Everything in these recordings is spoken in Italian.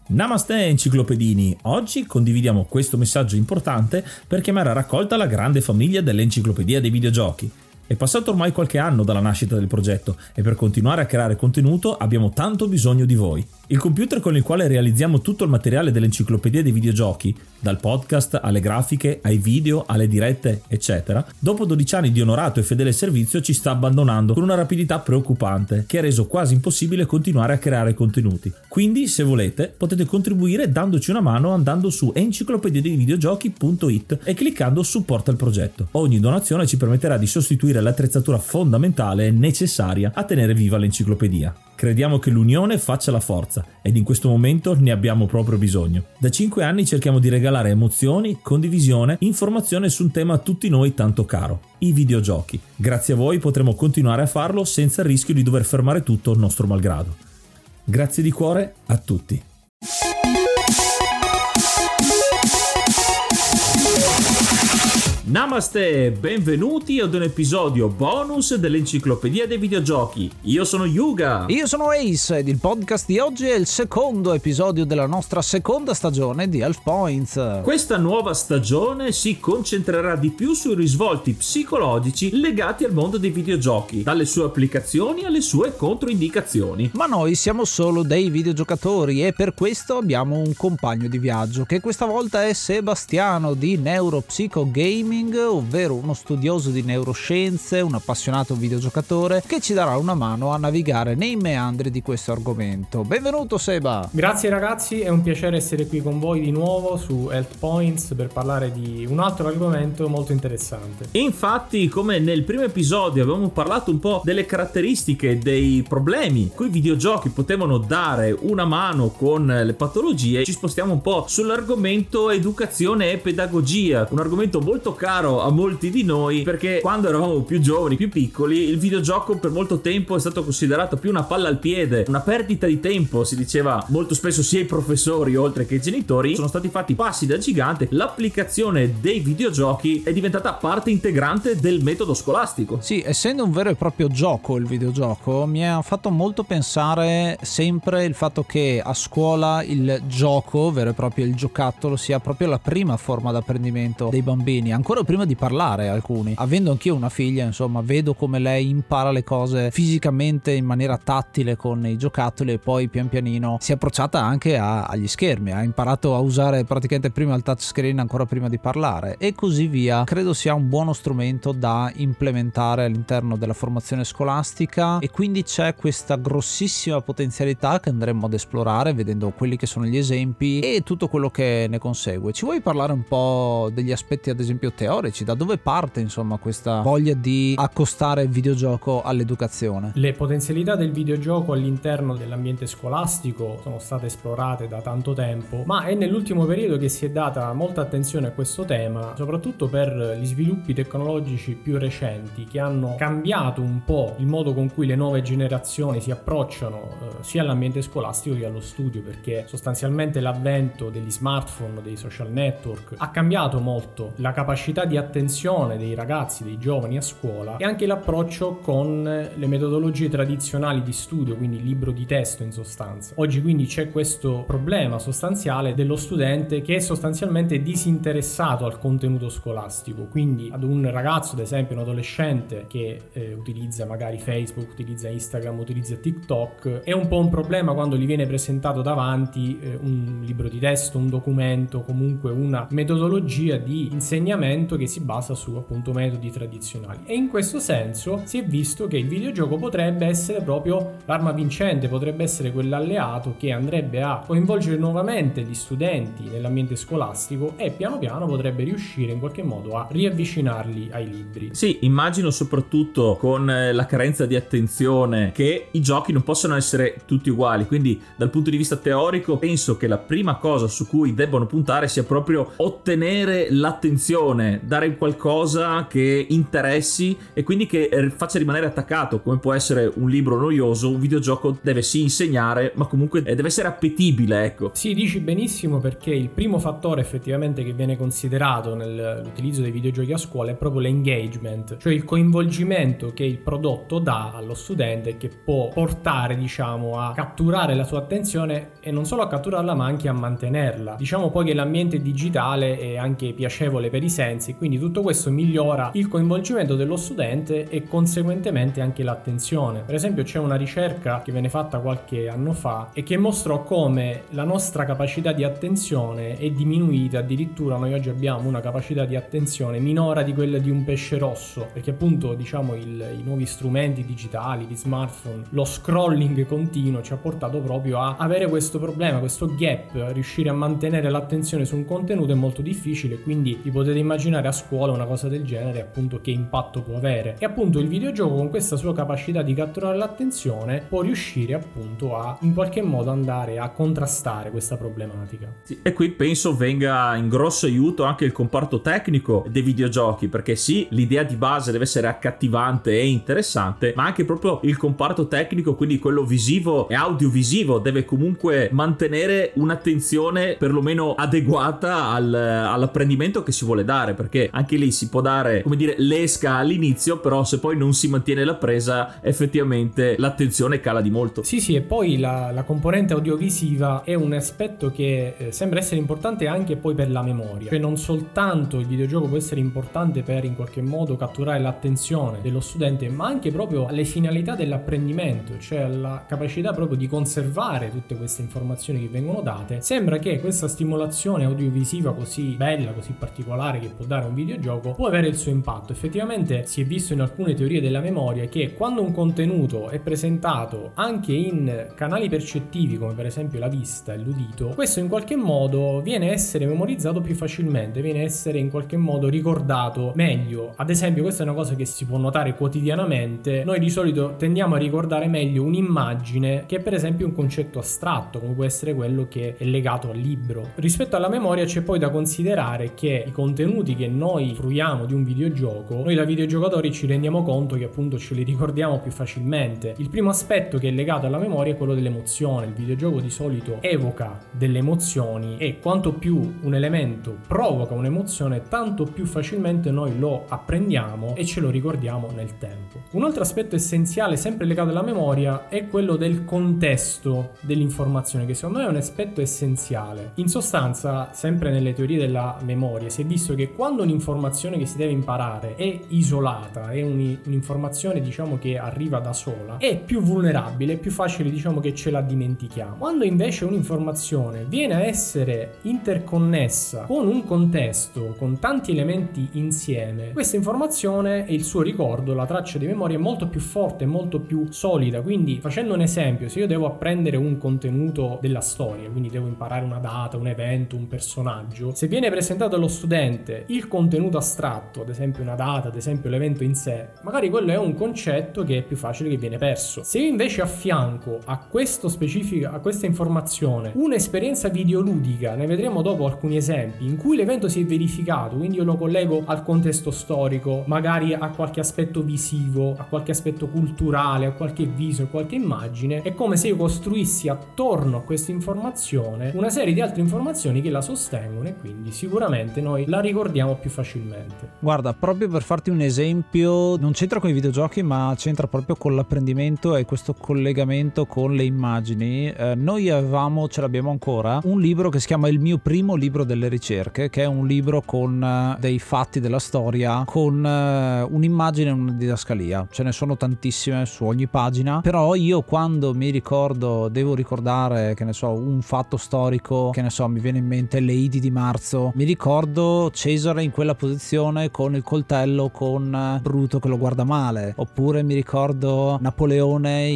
Namaste enciclopedini, oggi condividiamo questo messaggio importante per chiamare a raccolta la grande famiglia dell'enciclopedia dei videogiochi. È passato ormai qualche anno dalla nascita del progetto e per continuare a creare contenuto abbiamo tanto bisogno di voi. Il computer con il quale realizziamo tutto il materiale dell'enciclopedia dei videogiochi, dal podcast alle grafiche, ai video, alle dirette, eccetera, dopo 12 anni di onorato e fedele servizio ci sta abbandonando con una rapidità preoccupante che ha reso quasi impossibile continuare a creare contenuti. Quindi, se volete, potete contribuire dandoci una mano andando su enciclopediadeivideogiochi.it e cliccando supporta il progetto. Ogni donazione ci permetterà di sostituire l'attrezzatura fondamentale e necessaria a tenere viva l'enciclopedia. Crediamo che l'unione faccia la forza ed in questo momento ne abbiamo proprio bisogno. Da 5 anni cerchiamo di regalare emozioni, condivisione, informazione su un tema a tutti noi tanto caro, i videogiochi. Grazie a voi potremo continuare a farlo senza il rischio di dover fermare tutto nostro malgrado. Grazie di cuore a tutti. Namaste, benvenuti ad un episodio bonus dell'enciclopedia dei videogiochi. Io sono Yuga. Io sono Ace ed il podcast di oggi è il secondo episodio della nostra seconda stagione di Health Points. Questa nuova stagione si concentrerà di più sui risvolti psicologici legati al mondo dei videogiochi, dalle sue applicazioni alle sue controindicazioni. Ma noi siamo solo dei videogiocatori e per questo abbiamo un compagno di viaggio che questa volta è Sebastiano di Neuropsycho Gaming, ovvero uno studioso di neuroscienze, un appassionato videogiocatore che ci darà una mano a navigare nei meandri di questo argomento. Benvenuto Seba! Grazie ragazzi, è un piacere essere qui con voi di nuovo su Health Points per parlare di un altro argomento molto interessante. Infatti, come nel primo episodio avevamo parlato un po' delle caratteristiche, dei problemi cui i videogiochi potevano dare una mano con le patologie, ci spostiamo un po' sull'argomento educazione e pedagogia, un argomento molto caro a molti di noi perché quando eravamo più giovani, più piccoli, il videogioco per molto tempo è stato considerato più una palla al piede, una perdita di tempo, si diceva molto spesso sia i professori oltre che i genitori. Sono stati fatti passi da gigante, l'applicazione dei videogiochi è diventata parte integrante del metodo scolastico. Sì, essendo un vero e proprio gioco il videogioco, mi ha fatto molto pensare sempre il fatto che a scuola il gioco, vero e proprio il giocattolo, sia proprio la prima forma d'apprendimento dei bambini, ancora prima di parlare alcuni. Avendo anch'io una figlia, insomma, vedo come lei impara le cose fisicamente in maniera tattile con i giocattoli e poi pian pianino si è approcciata anche agli schermi, ha imparato a usare praticamente prima il touchscreen ancora prima di parlare e così via. Credo sia un buono strumento da implementare all'interno della formazione scolastica e quindi c'è questa grossissima potenzialità che andremo ad esplorare vedendo quelli che sono gli esempi e tutto quello che ne consegue. Ci vuoi parlare un po' degli aspetti ad esempio teorici, da dove parte insomma questa voglia di accostare il videogioco all'educazione? Le potenzialità del videogioco all'interno dell'ambiente scolastico sono state esplorate da tanto tempo, ma è nell'ultimo periodo che si è data molta attenzione a questo tema, soprattutto per gli sviluppi tecnologici più recenti che hanno cambiato un po' il modo con cui le nuove generazioni si approcciano sia all'ambiente scolastico che allo studio, perché sostanzialmente l'avvento degli smartphone, dei social network ha cambiato molto la capacità di attenzione dei ragazzi, dei giovani a scuola e anche l'approccio con le metodologie tradizionali di studio, quindi il libro di testo in sostanza. Oggi quindi c'è questo problema sostanziale dello studente che è sostanzialmente disinteressato al contenuto scolastico, quindi ad un ragazzo, ad esempio un adolescente che utilizza magari Facebook, utilizza Instagram, utilizza TikTok, è un po' un problema quando gli viene presentato davanti un libro di testo, un documento, comunque una metodologia di insegnamento che si basa su appunto metodi tradizionali, e in questo senso si è visto che il videogioco potrebbe essere proprio l'arma vincente, potrebbe essere quell'alleato che andrebbe a coinvolgere nuovamente gli studenti nell'ambiente scolastico e piano piano potrebbe riuscire in qualche modo a riavvicinarli ai libri. Sì, immagino soprattutto con la carenza di attenzione che i giochi non possono essere tutti uguali, quindi dal punto di vista teorico penso che la prima cosa su cui debbono puntare sia proprio ottenere l'attenzione attenzione, dare qualcosa che interessi e quindi che faccia rimanere attaccato, come può essere un libro noioso. Un videogioco deve sì insegnare, ma comunque deve essere appetibile, ecco. Sì, dici benissimo, perché il primo fattore effettivamente che viene considerato nell'utilizzo dei videogiochi a scuola è proprio l'engagement, cioè il coinvolgimento che il prodotto dà allo studente, che può portare, diciamo, a catturare la sua attenzione, e non solo a catturarla ma anche a mantenerla. Diciamo poi che l'ambiente digitale è anche piacevole per i sensi, quindi tutto questo migliora il coinvolgimento dello studente e conseguentemente anche l'attenzione. Per esempio c'è una ricerca che venne fatta qualche anno fa e che mostrò come la nostra capacità di attenzione è diminuita. Addirittura noi oggi abbiamo una capacità di attenzione minore di quella di un pesce rosso, perché appunto, diciamo, i nuovi strumenti digitali, gli smartphone, lo scrolling continuo ci ha portato proprio a avere questo problema, questo gap. Riuscire a mantenere l'attenzione su un contenuto è molto difficile, quindi vi potete immaginare a scuola una cosa del genere, appunto, che impatto può avere. E appunto il videogioco, con questa sua capacità di catturare l'attenzione, può riuscire appunto a in qualche modo andare a contrastare questa problematica. Sì, e qui penso venga in grosso aiuto anche il comparto tecnico dei videogiochi, perché sì, l'idea di base deve essere accattivante e interessante, ma anche proprio il comparto tecnico, quindi quello visivo e audiovisivo, deve comunque mantenere un'attenzione perlomeno adeguata all'apprendimento che si vuole dare, perché anche lì si può dare, come dire, l'esca all'inizio, però se poi non si mantiene la presa, effettivamente l'attenzione cala di molto. Sì, e poi la componente audiovisiva è un aspetto che sembra essere importante anche poi per la memoria, cioè non soltanto il videogioco può essere importante per in qualche modo catturare l'attenzione dello studente, ma anche proprio alle finalità dell'apprendimento, cioè alla capacità proprio di conservare tutte queste informazioni che vengono date. Sembra che questa stimolazione audiovisiva così bella, così particolare che può dare un videogioco può avere il suo impatto. Effettivamente si è visto in alcune teorie della memoria che quando un contenuto è presentato anche in canali percettivi, come per esempio la vista e l'udito, questo in qualche modo viene a essere memorizzato più facilmente, viene a essere in qualche modo ricordato meglio. Ad esempio, questa è una cosa che si può notare quotidianamente. Noi di solito tendiamo a ricordare meglio un'immagine che per esempio un concetto astratto, come può essere quello che è legato al libro. Rispetto alla memoria c'è poi da considerare che i contenuti che noi fruiamo di un videogioco, noi da videogiocatori ci rendiamo conto che appunto ce li ricordiamo più facilmente. Il primo aspetto che è legato alla memoria è quello dell'emozione. Il videogioco di solito evoca delle emozioni e quanto più un elemento provoca un'emozione, tanto più facilmente noi lo apprendiamo e ce lo ricordiamo nel tempo. Un altro aspetto essenziale, sempre legato alla memoria, è quello del contesto dell'informazione, che secondo me è un aspetto essenziale. In sostanza, sempre nelle teorie della memoria, si è visto che quando un'informazione che si deve imparare è isolata, è un'informazione, diciamo, che arriva da sola, è più vulnerabile, è più facile, diciamo, che ce la dimentichiamo. Quando invece un'informazione viene a essere interconnessa con un contesto, con tanti elementi insieme, questa informazione e il suo ricordo, la traccia di memoria, è molto più forte, molto più solida. Quindi, facendo un esempio, se io devo apprendere un contenuto della storia, quindi devo imparare una data, un evento, un personaggio, se viene presentato allo studente il contenuto astratto, ad esempio una data, ad esempio l'evento in sé, magari quello è un concetto che è più facile che viene perso. Se io invece affianco a questo specifico, a questa informazione, un'esperienza videoludica, ne vedremo dopo alcuni esempi, in cui l'evento si è verificato, quindi io lo collego al contesto storico, magari a qualche aspetto visivo, a qualche aspetto culturale, a qualche viso, a qualche immagine, è come se io costruissi attorno a questa informazione una serie di altre informazioni che la sostengono, e quindi sicuramente noi la ricordiamo più facilmente. Guarda, proprio per farti un esempio, non c'entra con i videogiochi ma c'entra proprio con l'apprendimento e questo collegamento con le immagini. Noi avevamo, ce l'abbiamo ancora, un libro che si chiama Il mio primo libro delle ricerche, che è un libro con dei fatti della storia, con un'immagine e una didascalia. Ce ne sono tantissime su ogni pagina, però io quando mi ricordo, devo ricordare, che ne so, un fatto storico, che ne so, mi viene in mente le Idi di marzo, mi ricordo Cesare in quella posizione con il coltello, con Bruto che lo guarda male, oppure mi ricordo Napoleone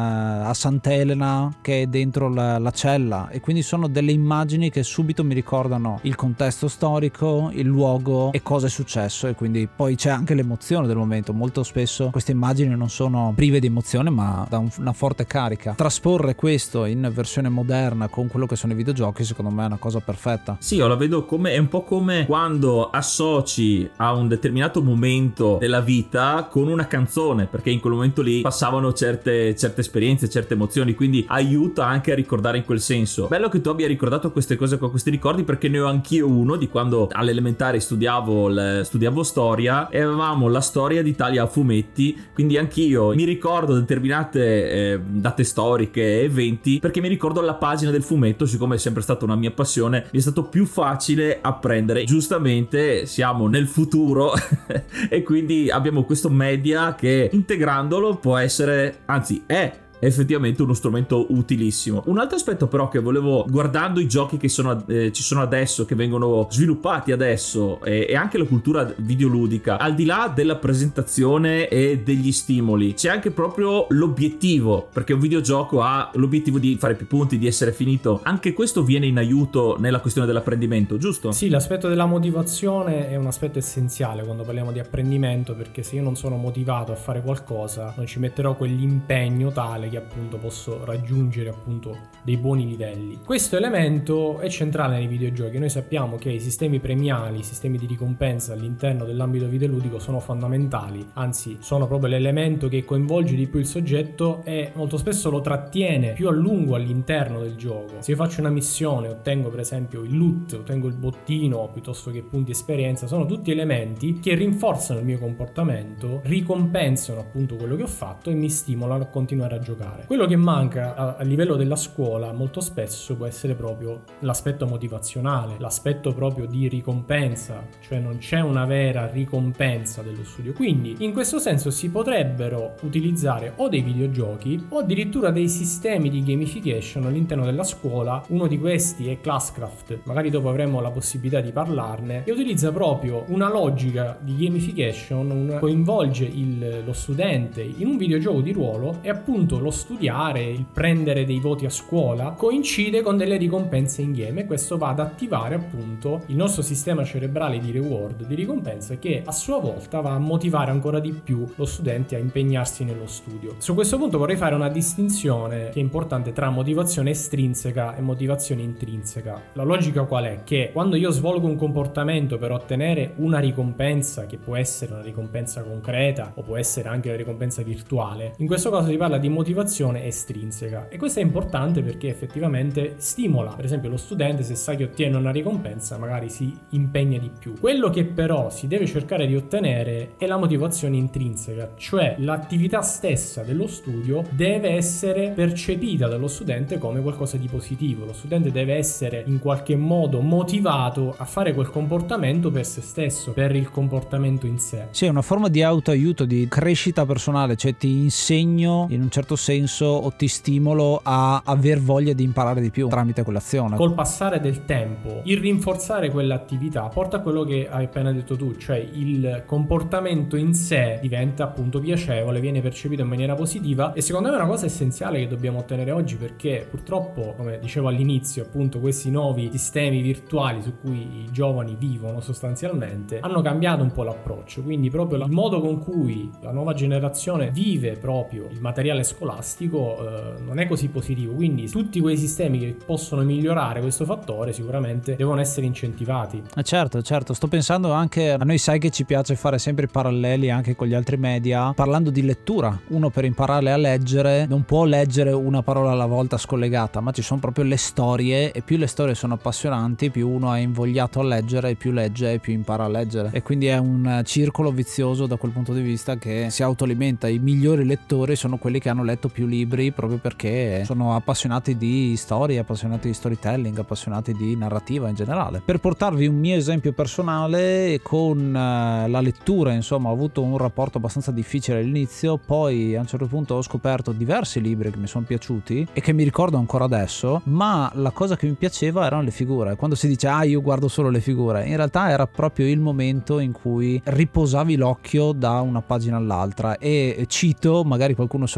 a Sant'Elena che è dentro la cella, e quindi sono delle immagini che subito mi ricordano il contesto storico, il luogo e cosa è successo, e quindi poi c'è anche l'emozione del momento. Molto spesso queste immagini non sono prive di emozione ma da una forte carica. Trasporre questo in versione moderna con quello che sono i videogiochi, secondo me è una cosa perfetta. Sì, io la vedo come, è un po' come quando lo associ a un determinato momento della vita con una canzone, perché in quel momento lì passavano certe esperienze, certe emozioni, quindi aiuta anche a ricordare in quel senso. Bello che tu abbia ricordato queste cose con questi ricordi, perché ne ho anch'io uno di quando alle elementari studiavo storia e avevamo la storia d'Italia a fumetti, quindi anch'io mi ricordo determinate date storiche, eventi, perché mi ricordo la pagina del fumetto. Siccome è sempre stata una mia passione, mi è stato più facile apprendere. Giustamente siamo nel futuro e quindi abbiamo questo media che integrandolo può essere, anzi è effettivamente uno strumento utilissimo. Un altro aspetto però che volevo, guardando i giochi che ci sono adesso, che vengono sviluppati adesso, e anche la cultura videoludica, al di là della presentazione e degli stimoli, c'è anche proprio l'obiettivo, perché un videogioco ha l'obiettivo di fare più punti, di essere finito. Anche questo viene in aiuto nella questione dell'apprendimento, giusto? Sì, l'aspetto della motivazione è un aspetto essenziale quando parliamo di apprendimento, perché se io non sono motivato a fare qualcosa non ci metterò quell'impegno tale che appunto posso raggiungere appunto dei buoni livelli. Questo elemento è centrale nei videogiochi. Noi sappiamo che i sistemi premiali, i sistemi di ricompensa all'interno dell'ambito videoludico sono fondamentali, anzi sono proprio l'elemento che coinvolge di più il soggetto e molto spesso lo trattiene più a lungo all'interno del gioco. Se io faccio una missione, ottengo per esempio il loot, ottengo il bottino piuttosto che punti esperienza, sono tutti elementi che rinforzano il mio comportamento, ricompensano appunto quello che ho fatto e mi stimolano a continuare a giocare. Quello che manca a livello della scuola molto spesso può essere proprio l'aspetto motivazionale, l'aspetto proprio di ricompensa, cioè non c'è una vera ricompensa dello studio. Quindi in questo senso si potrebbero utilizzare o dei videogiochi o addirittura dei sistemi di gamification all'interno della scuola. Uno di questi è Classcraft, magari dopo avremo la possibilità di parlarne, che utilizza proprio una logica di gamification, coinvolge lo studente in un videogioco di ruolo e appunto lo studiare, il prendere dei voti a scuola coincide con delle ricompense in game, e questo va ad attivare appunto il nostro sistema cerebrale di reward, di ricompensa, che a sua volta va a motivare ancora di più lo studente a impegnarsi nello studio. Su questo punto vorrei fare una distinzione che è importante tra motivazione estrinseca e motivazione intrinseca. La logica qual è? Che quando io svolgo un comportamento per ottenere una ricompensa, che può essere una ricompensa concreta o può essere anche una ricompensa virtuale, in questo caso si parla di motivazione estrinseca, e questo è importante perché effettivamente stimola per esempio lo studente. Se sa che ottiene una ricompensa magari si impegna di più. Quello che però si deve cercare di ottenere è la motivazione intrinseca, cioè l'attività stessa dello studio deve essere percepita dallo studente come qualcosa di positivo. Lo studente deve essere in qualche modo motivato a fare quel comportamento per se stesso, per il comportamento in sé. Sì, è una forma di autoaiuto, di crescita personale, cioè ti insegno in un certo senso o ti stimolo a aver voglia di imparare di più tramite quell'azione. Col passare del tempo, il rinforzare quell'attività porta a quello che hai appena detto tu, cioè il comportamento in sé diventa appunto piacevole, viene percepito in maniera positiva, e secondo me è una cosa essenziale che dobbiamo ottenere oggi, perché purtroppo, come dicevo all'inizio, appunto questi nuovi sistemi virtuali su cui i giovani vivono sostanzialmente hanno cambiato un po' l'approccio, quindi proprio il modo con cui la nuova generazione vive proprio il materiale scolastico non è così positivo. Quindi tutti quei sistemi che possono migliorare questo fattore sicuramente devono essere incentivati. Certo, sto pensando anche a noi, sai che ci piace fare sempre i paralleli anche con gli altri media, parlando di lettura. Uno per imparare a leggere non può leggere una parola alla volta scollegata, ma ci sono proprio le storie, e più le storie sono appassionanti, più uno è invogliato a leggere, e più legge e più impara a leggere, e quindi è un circolo vizioso da quel punto di vista che si autoalimenta. I migliori lettori sono quelli che hanno letto più libri proprio perché sono appassionati di storie, appassionati di storytelling, appassionati di narrativa in generale. Per portarvi un mio esempio personale, con la lettura insomma ho avuto un rapporto abbastanza difficile all'inizio, poi a un certo punto ho scoperto diversi libri che mi sono piaciuti e che mi ricordo ancora adesso, ma la cosa che mi piaceva erano le figure. Quando si dice io guardo solo le figure, in realtà era proprio il momento in cui riposavi l'occhio da una pagina all'altra. E cito, magari qualcuno se lo ricorda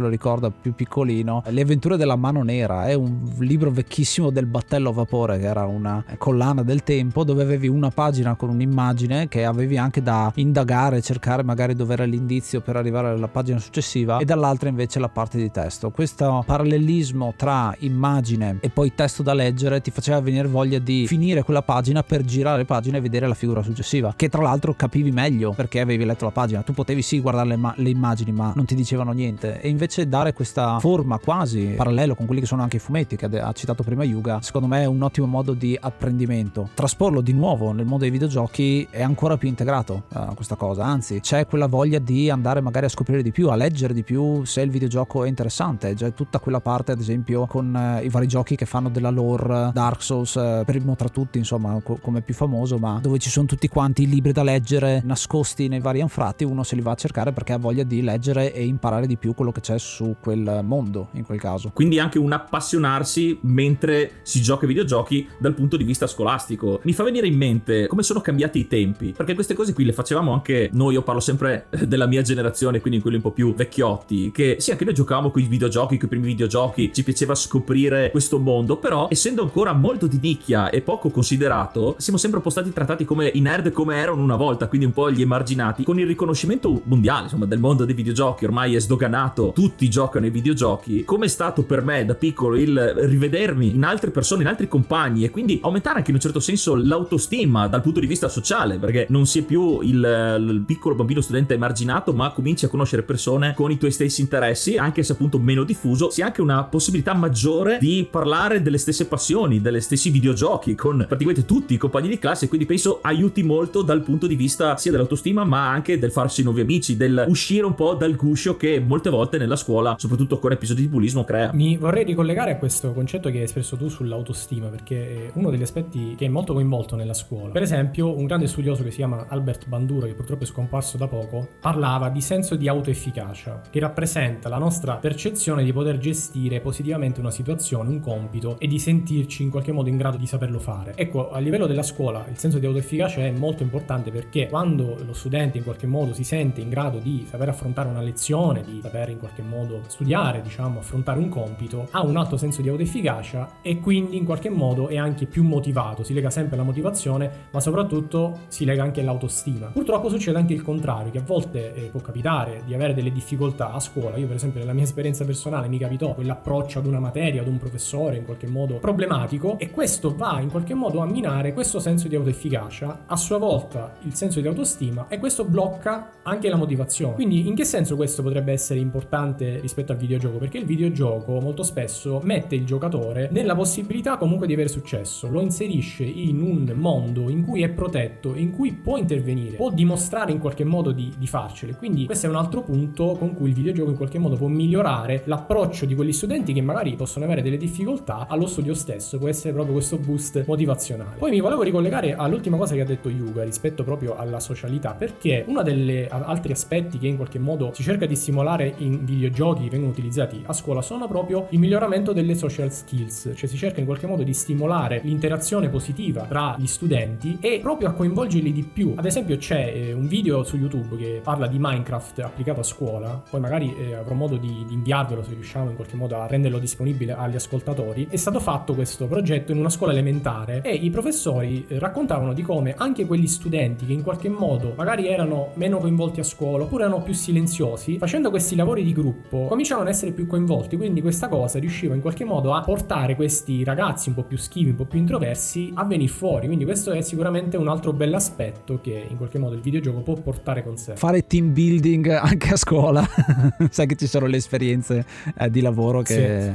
da più piccolino, Le avventure della mano nera. È un libro vecchissimo del battello a vapore, che era una collana del tempo, dove avevi una pagina con un'immagine che avevi anche da indagare, cercare magari dove era l'indizio per arrivare alla pagina successiva, e dall'altra invece la parte di testo. Questo parallelismo tra immagine e poi testo da leggere ti faceva venire voglia di finire quella pagina per girare le pagine e vedere la figura successiva, che tra l'altro capivi meglio perché avevi letto la pagina. Tu potevi sì guardare le immagini, ma non ti dicevano niente, e invece dare questa forma quasi parallelo con quelli che sono anche i fumetti che ha citato prima Yuga, secondo me è un ottimo modo di apprendimento. Trasporlo di nuovo nel mondo dei videogiochi è ancora più integrato questa cosa, anzi c'è quella voglia di andare magari a scoprire di più, a leggere di più se il videogioco è interessante. C'è tutta quella parte, ad esempio, con i vari giochi che fanno della lore, Dark Souls primo tra tutti, insomma, come più famoso, ma dove ci sono tutti quanti i libri da leggere nascosti nei vari anfratti. Uno se li va a cercare perché ha voglia di leggere e imparare di più quello che c'è su quel mondo, in quel caso. Quindi anche un appassionarsi mentre si gioca ai videogiochi dal punto di vista scolastico. Mi fa venire in mente come sono cambiati i tempi, perché queste cose qui le facevamo anche noi. Io parlo sempre della mia generazione, quindi quelli un po' più vecchiotti, che sì, anche noi giocavamo con i videogiochi, con i primi videogiochi, ci piaceva scoprire questo mondo, però essendo ancora molto di nicchia e poco considerato, siamo sempre un po' stati trattati come i nerd come erano una volta, quindi un po' gli emarginati. Con il riconoscimento mondiale, insomma, del mondo dei videogiochi, ormai è sdoganato, tutti giocano ai videogiochi. Come è stato per me da piccolo il rivedermi in altre persone, in altri compagni, e quindi aumentare anche in un certo senso l'autostima dal punto di vista sociale, perché non si è più il piccolo bambino studente emarginato, ma cominci a conoscere persone con i tuoi stessi interessi, anche se appunto meno diffuso. Si ha anche una possibilità maggiore di parlare delle stesse passioni, delle stessi videogiochi con praticamente tutti i compagni di classe, quindi penso aiuti molto dal punto di vista sia dell'autostima ma anche del farsi nuovi amici, del uscire un po' dal guscio che molte volte nella scuola, soprattutto con episodi di bullismo, crea. Mi vorrei ricollegare a questo concetto che hai espresso tu sull'autostima, perché è uno degli aspetti che è molto coinvolto nella scuola. Per esempio, un grande studioso che si chiama Albert Bandura, che purtroppo è scomparso da poco, parlava di senso di autoefficacia, che rappresenta la nostra percezione di poter gestire positivamente una situazione, un compito, e di sentirci in qualche modo in grado di saperlo fare. Ecco, a livello della scuola il senso di autoefficacia è molto importante, perché quando lo studente in qualche modo si sente in grado di saper affrontare una lezione, di saper in qualche modo studiare, diciamo, affrontare un compito, ha un alto senso di autoefficacia e quindi in qualche modo è anche più motivato. Si lega sempre alla motivazione, ma soprattutto si lega anche all'autostima. Purtroppo succede anche il contrario, che a volte può capitare di avere delle difficoltà a scuola. Io per esempio nella mia esperienza personale mi capitò quell'approccio ad una materia, ad un professore in qualche modo problematico, e questo va in qualche modo a minare questo senso di autoefficacia, a sua volta il senso di autostima, e questo blocca anche la motivazione. Quindi in che senso questo potrebbe essere importante rispetto al videogioco? Perché il videogioco molto spesso mette il giocatore nella possibilità comunque di avere successo, lo inserisce in un mondo in cui è protetto, in cui può intervenire, può dimostrare in qualche modo di farcelo. Quindi questo è un altro punto con cui il videogioco in qualche modo può migliorare l'approccio di quegli studenti che magari possono avere delle difficoltà allo studio stesso. Può essere proprio questo boost motivazionale. Poi mi volevo ricollegare all'ultima cosa che ha detto Yuga rispetto proprio alla socialità, perché uno degli altri aspetti che in qualche modo si cerca di stimolare in videogiochi che vengono utilizzati a scuola sono proprio il miglioramento delle social skills, cioè si cerca in qualche modo di stimolare l'interazione positiva tra gli studenti e proprio a coinvolgerli di più. Ad esempio c'è un video su YouTube che parla di Minecraft applicato a scuola, poi magari avrò modo di inviarvelo se riusciamo in qualche modo a renderlo disponibile agli ascoltatori. È stato fatto questo progetto in una scuola elementare e i professori raccontavano di come anche quegli studenti che in qualche modo magari erano meno coinvolti a scuola oppure erano più silenziosi, facendo questi lavori di gruppo cominciavano ad essere più coinvolti. Quindi questa cosa riusciva in qualche modo a portare questi ragazzi un po' più schivi, un po' più introversi a venire fuori. Quindi questo è sicuramente un altro bell'aspetto che in qualche modo il videogioco può portare con sé. Fare team building anche a scuola. Sai che ci sono le esperienze di lavoro che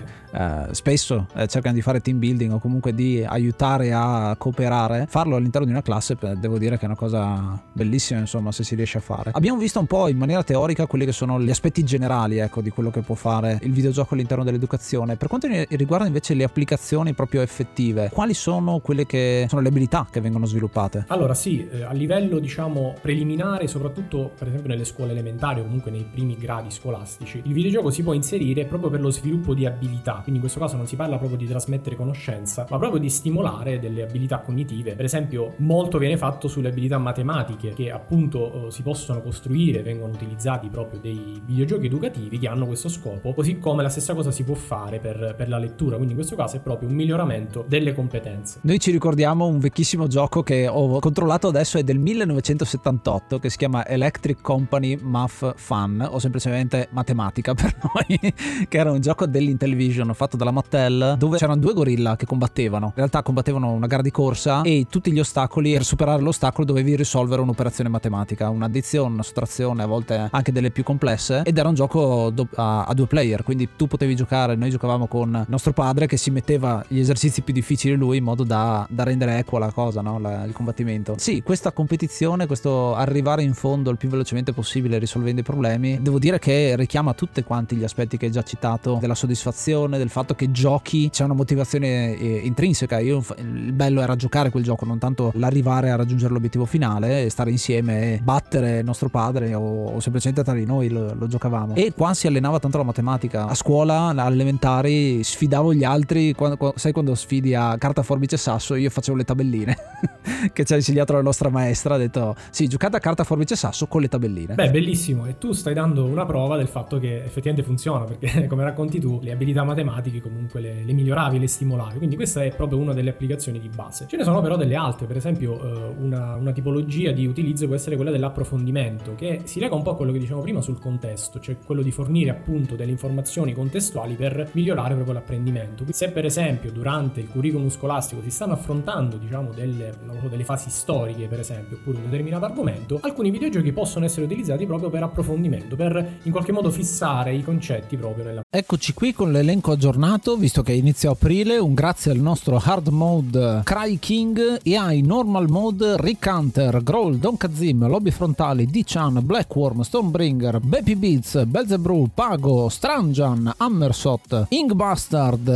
spesso cercano di fare team building o comunque di aiutare a cooperare. Farlo all'interno di una classe devo dire che è una cosa bellissima, insomma, se si riesce a fare. Abbiamo visto un po' in maniera teorica quelli che sono gli aspetti generali, ecco, di quello che può fare il videogioco all'interno dell'educazione. Per quanto riguarda invece le applicazioni proprio effettive, quali sono quelle che sono le abilità che vengono sviluppate? Allora sì, a livello diciamo preliminare, soprattutto per esempio nelle scuole elementari o comunque nei primi gradi scolastici, il videogioco si può inserire proprio per lo sviluppo di abilità. quindi in questo caso non si parla proprio di trasmettere conoscenza, ma proprio di stimolare delle abilità cognitive. Per esempio, molto viene fatto sulle abilità matematiche, che appunto si possono costruire, vengono utilizzati proprio dei videogiochi educativi che hanno questo scopo, così come la stessa cosa si può fare per la lettura, quindi in questo caso è proprio un miglioramento delle competenze. Noi ci ricordiamo un vecchissimo gioco che ho controllato adesso, è del 1978, che si chiama Electric Company Math Fun, o semplicemente matematica per noi, che era un gioco dell'Intellivision fatto dalla Mattel, dove c'erano due gorilla che combattevano. In realtà combattevano una gara di corsa e tutti gli ostacoli, per superare l'ostacolo dovevi risolvere un'operazione matematica, un'addizione, una sottrazione, a volte anche delle più complesse, ed era un gioco a due player, quindi tu potevi giocare, noi giocavamo con nostro padre che si metteva gli esercizi più difficili lui in modo da rendere equa la cosa, no? Il combattimento. Sì, questa competizione, questo arrivare in fondo il più velocemente possibile risolvendo i problemi, devo dire che richiama tutti quanti gli aspetti che hai già citato, della soddisfazione, del fatto che giochi, c'è una motivazione intrinseca. Il bello era giocare quel gioco, non tanto l'arrivare a raggiungere l'obiettivo finale e stare insieme e battere nostro padre o semplicemente tra di noi lo giocavamo. E qua si allenava tanto la matematica. A scuola, alle elementari, sfidavo gli altri, sai quando sfidi a carta, forbice, sasso, io facevo le tabelline che ci ha insegnato la nostra maestra, ha detto sì, giocate a carta, forbice, sasso con le tabelline. Beh, bellissimo, e tu stai dando una prova del fatto che effettivamente funziona, perché come racconti tu, le abilità matematiche comunque le miglioravi, le stimolavi, quindi questa è proprio una delle applicazioni di base. Ce ne sono però delle altre, per esempio una tipologia di utilizzo può essere quella dell'approfondimento, che si lega un po' a quello che dicevamo prima sul contesto, cioè quello di fornire appunto delle informazioni contestuali per migliorare proprio l'apprendimento. Se per esempio durante il curriculum scolastico si stanno affrontando, diciamo, delle fasi storiche, per esempio, oppure un determinato argomento, alcuni videogiochi possono essere utilizzati proprio per approfondimento, per in qualche modo fissare i concetti proprio nella... Eccoci qui con l'elenco aggiornato, visto che inizia aprile. Un grazie al nostro hard mode Cry King e ai normal mode Rick Hunter, Growl, Don Kazim, Lobby Frontali, D-Chan, Blackworm, Stormbringer, Baby Beats, Belzebrew, Pago, Stranjan, Hammersot, Ingbastard,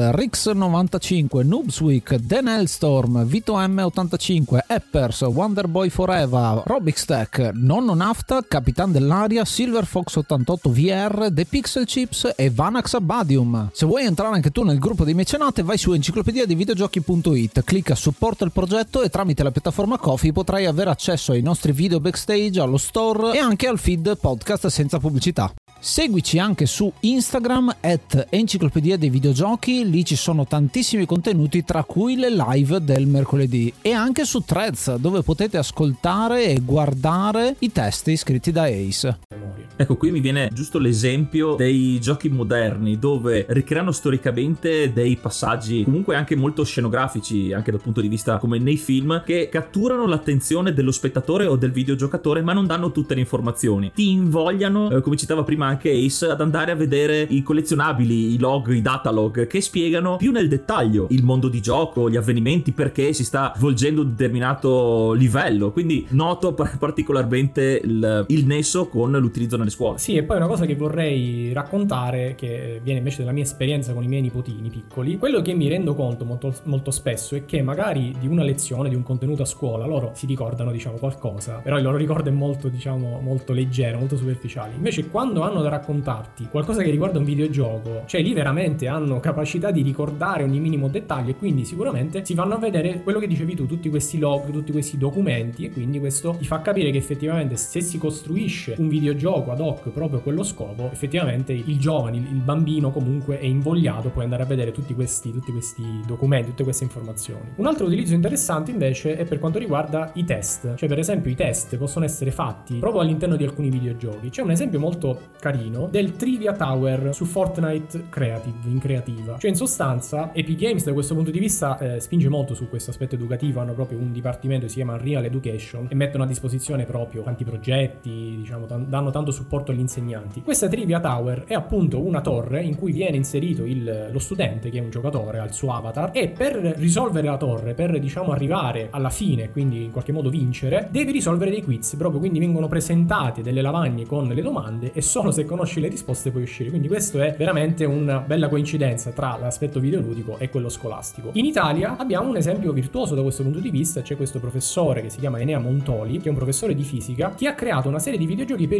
Rix95, Noobsweek, Dan Hellstorm, Vito M85, Eppers, Wonderboy Forever, Robixtech, Nonno Nafta, Capitan dell'Aria, Silver Fox 88 VR, The Pixel Chips e Vanax Abadium. Se vuoi entrare anche tu nel gruppo dei mecenate, vai su enciclopedia dei videogiochi.it, clicca supporta il progetto e tramite la piattaforma Ko-fi potrai avere accesso ai nostri video backstage, allo store e anche al feed podcast senza pubblicità. Seguici anche su Instagram @enciclopedia dei videogiochi, lì ci sono tantissimi contenuti tra cui le live del mercoledì, e anche su Threads dove potete ascoltare e guardare i testi scritti da Ace. Ecco, qui mi viene giusto l'esempio dei giochi moderni dove ricreano storicamente dei passaggi comunque anche molto scenografici, anche dal punto di vista come nei film, che catturano l'attenzione dello spettatore o del videogiocatore ma non danno tutte le informazioni. Ti invogliano, come citava prima anche Ace, ad andare a vedere i collezionabili, i log, i datalog, che spiegano più nel dettaglio il mondo di gioco, gli avvenimenti, perché si sta svolgendo un determinato livello. Quindi noto particolarmente il nesso con l'utilizzo nelle scuole. Sì, e poi una cosa che vorrei raccontare, che viene invece dalla mia esperienza con i miei nipotini piccoli, quello che mi rendo conto molto, molto spesso è che magari di una lezione, di un contenuto a scuola, loro si ricordano, diciamo, qualcosa, però il loro ricordo è molto, diciamo, molto leggero, molto superficiale. Invece quando hanno da raccontarti qualcosa che riguarda un videogioco, cioè lì veramente hanno capacità di ricordare ogni minimo dettaglio, e quindi sicuramente si vanno a vedere quello che dicevi tu, tutti questi log, tutti questi documenti, e quindi questo ti fa capire che effettivamente se si costruisce un videogioco ad hoc proprio a quello scopo, effettivamente il giovane, il bambino comunque è invogliato poi andare a vedere tutti questi documenti, tutte queste informazioni. Un altro utilizzo interessante invece è per quanto riguarda i test, cioè per esempio i test possono essere fatti proprio all'interno di alcuni videogiochi. C'è un esempio molto carino del Trivia Tower su Fortnite in creativa, cioè in sostanza Epic Games da questo punto di vista spinge molto su questo aspetto educativo, hanno proprio un dipartimento che si chiama Real Education e mettono a disposizione proprio tanti progetti, diciamo, danno tanto supporto agli insegnanti. Questa Trivia Tower è appunto una torre in cui viene inserito lo studente, che è un giocatore, al suo avatar, e per risolvere la torre, per diciamo arrivare alla fine, quindi in qualche modo vincere, devi risolvere dei quiz, proprio, quindi vengono presentate delle lavagne con le domande e solo se conosci le risposte puoi uscire. Quindi questo è veramente una bella coincidenza tra l'aspetto videoludico e quello scolastico. In Italia abbiamo un esempio virtuoso da questo punto di vista, c'è questo professore che si chiama Enea Montoli, che è un professore di fisica, che ha creato una serie di videogiochi per i suoi studenti.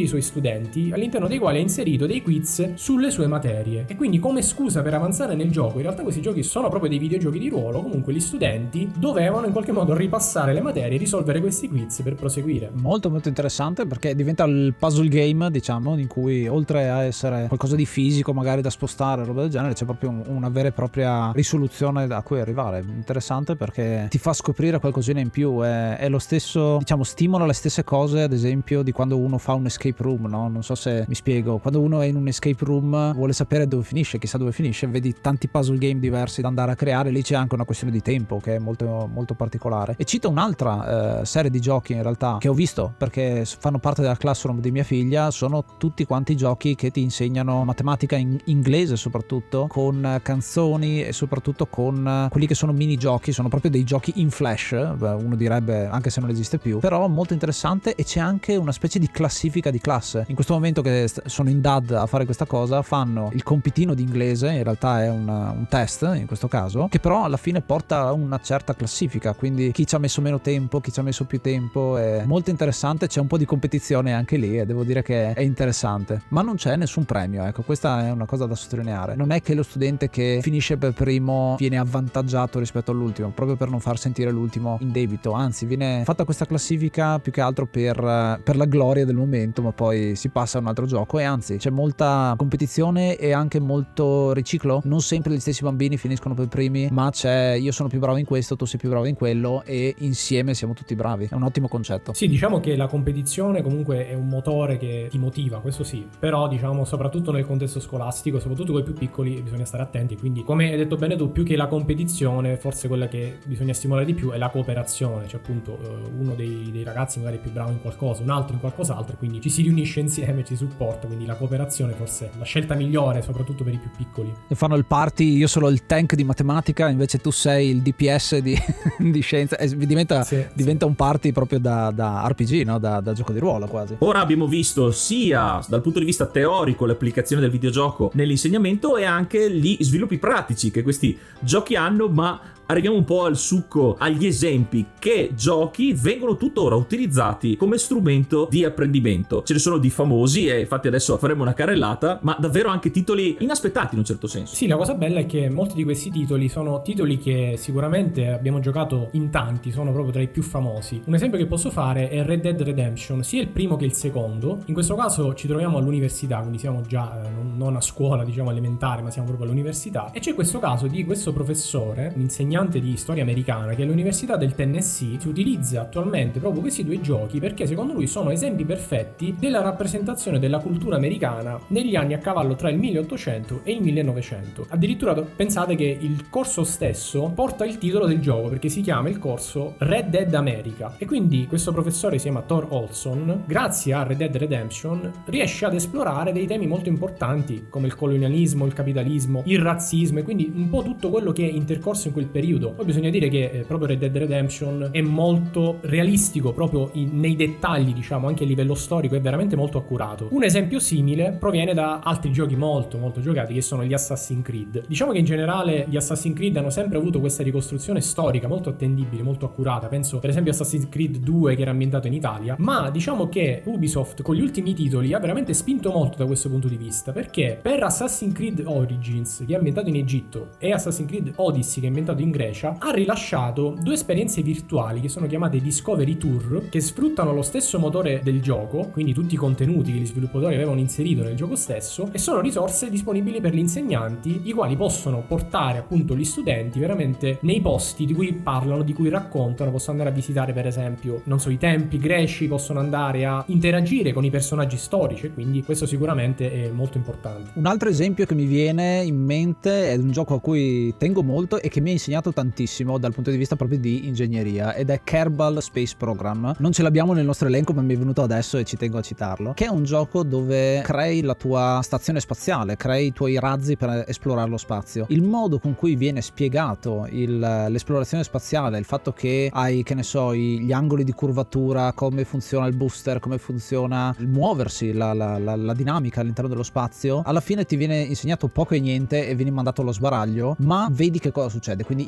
studenti, all'interno dei quali ha inserito dei quiz sulle sue materie. E quindi, come scusa per avanzare nel gioco, in realtà questi giochi sono proprio dei videogiochi di ruolo, comunque gli studenti dovevano in qualche modo ripassare le materie e risolvere questi quiz per proseguire. Molto molto interessante, perché diventa il puzzle game, diciamo, in cui oltre a essere qualcosa di fisico magari da spostare, roba del genere, c'è proprio una vera e propria risoluzione a cui arrivare. Interessante, perché ti fa scoprire qualcosina in più, è lo stesso, diciamo, stimola le stesse cose, ad esempio, di quando uno fa un escape room, no? Non so se mi spiego. Quando uno è in un escape room vuole sapere dove finisce, chissà dove finisce, vedi tanti puzzle game diversi da andare a creare. Lì c'è anche una questione di tempo che è molto molto particolare. E cito un'altra serie di giochi in realtà che ho visto perché fanno parte della classroom di mia figlia. Sono tutti quanti giochi che ti insegnano matematica in inglese, soprattutto con canzoni e soprattutto con quelli che sono minigiochi. Sono proprio dei giochi in flash, uno direbbe, anche se non esiste più, però molto interessante. E c'è anche una specie di classifica di classe. In questo momento che sono in DAD a fare questa cosa, fanno il compitino di inglese, in realtà è un test in questo caso, che però alla fine porta a una certa classifica, quindi chi ci ha messo meno tempo, chi ci ha messo più tempo. È molto interessante, c'è un po' di competizione anche lì e devo dire che è interessante, ma non c'è nessun premio, ecco, questa è una cosa da sottolineare. Non è che lo studente che finisce per primo viene avvantaggiato rispetto all'ultimo, proprio per non far sentire l'ultimo in debito, anzi viene fatta questa classifica più che altro per la gloria del momento, ma poi si passa a un altro gioco. E anzi c'è molta competizione e anche molto riciclo. Non sempre gli stessi bambini finiscono per primi, ma c'è io sono più bravo in questo, tu sei più bravo in quello e insieme siamo tutti bravi. È un ottimo concetto. Sì, diciamo che la competizione comunque è un motore che ti motiva, questo sì, però diciamo soprattutto nel contesto scolastico, soprattutto con i più piccoli, bisogna stare attenti. Quindi, come hai detto bene tu, più che la competizione, forse quella che bisogna stimolare di più è la cooperazione, cioè appunto uno dei ragazzi magari è più bravo in qualcosa, un altro in qualcos'altro, quindi ci si riunisce insieme, ci supporta, quindi la cooperazione forse è la scelta migliore, soprattutto per i più piccoli. E fanno il party, io sono il tank di matematica, invece tu sei il DPS di scienza, e diventa un party proprio da RPG, no? Da gioco di ruolo quasi. Ora abbiamo visto sia dal punto di vista teorico l'applicazione del videogioco nell'insegnamento e anche gli sviluppi pratici che questi giochi hanno, ma arriviamo un po' al succo, agli esempi. Che giochi vengono tuttora utilizzati come strumento di apprendimento? Ce ne sono di famosi e infatti adesso faremo una carrellata, ma davvero anche titoli inaspettati in un certo senso. Sì, la cosa bella è che molti di questi titoli sono titoli che sicuramente abbiamo giocato in tanti, sono proprio tra i più famosi. Un esempio che posso fare è Red Dead Redemption, sia il primo che il secondo. In questo caso ci troviamo all'università, quindi siamo già non a scuola, diciamo elementare, ma siamo proprio all'università. E c'è questo caso di questo professore, un insegnante di storia americana, che all'Università del Tennessee si utilizza attualmente proprio questi due giochi perché secondo lui sono esempi perfetti della rappresentazione della cultura americana negli anni a cavallo tra il 1800 e il 1900. Addirittura pensate che il corso stesso porta il titolo del gioco, perché si chiama il corso Red Dead America, e quindi questo professore si chiama Thor Olson, grazie a Red Dead Redemption riesce ad esplorare dei temi molto importanti come il colonialismo, il capitalismo, il razzismo, e quindi un po' tutto quello che è intercorso in quel periodo. Poi bisogna dire che proprio Red Dead Redemption è molto realistico proprio nei dettagli, diciamo, anche a livello storico è veramente molto accurato. Un esempio simile proviene da altri giochi molto molto giocati, che sono gli Assassin's Creed. Diciamo che in generale gli Assassin's Creed hanno sempre avuto questa ricostruzione storica molto attendibile, molto accurata. Penso per esempio a Assassin's Creed 2 che era ambientato in Italia, ma diciamo che Ubisoft con gli ultimi titoli ha veramente spinto molto da questo punto di vista, perché per Assassin's Creed Origins, che è ambientato in Egitto, e Assassin's Creed Odyssey, che è ambientato in Grecia, ha rilasciato due esperienze virtuali che sono chiamate Discovery Tour, che sfruttano lo stesso motore del gioco, quindi tutti i contenuti che gli sviluppatori avevano inserito nel gioco stesso, e sono risorse disponibili per gli insegnanti, i quali possono portare appunto gli studenti veramente nei posti di cui parlano, di cui raccontano. Possono andare a visitare per esempio, non so, i templi greci, possono andare a interagire con i personaggi storici, quindi questo sicuramente è molto importante. Un altro esempio che mi viene in mente è un gioco a cui tengo molto e che mi ha insegnato tantissimo dal punto di vista proprio di ingegneria, ed è Kerbal Space Program. Non ce l'abbiamo nel nostro elenco, ma mi è venuto adesso e ci tengo a citarlo, che è un gioco dove crei la tua stazione spaziale, crei i tuoi razzi per esplorare lo spazio. Il modo con cui viene spiegato l'esplorazione spaziale, il fatto che hai, che ne so, gli angoli di curvatura, come funziona il booster, come funziona il muoversi, la dinamica all'interno dello spazio, alla fine ti viene insegnato poco e niente e vieni mandato allo sbaraglio, ma vedi che cosa succede. Quindi